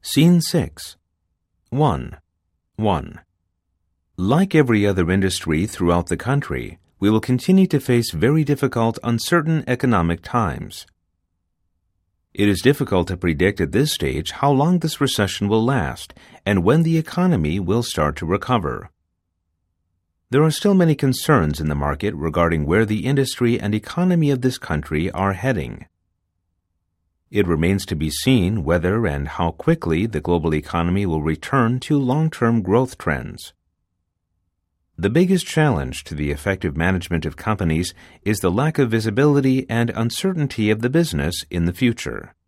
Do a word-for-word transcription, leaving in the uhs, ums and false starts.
Scene six. one. one. Like every other industry throughout the country, we will continue to face very difficult, uncertain economic times. It is difficult to predict at this stage how long this recession will last and when the economy will start to recover. There are still many concerns in the market regarding where the industry and economy of this country are heading. It remains to be seen whether and how quickly the global economy will return to long-term growth trends. The biggest challenge to the effective management of companies is the lack of visibility and uncertainty of the business in the future.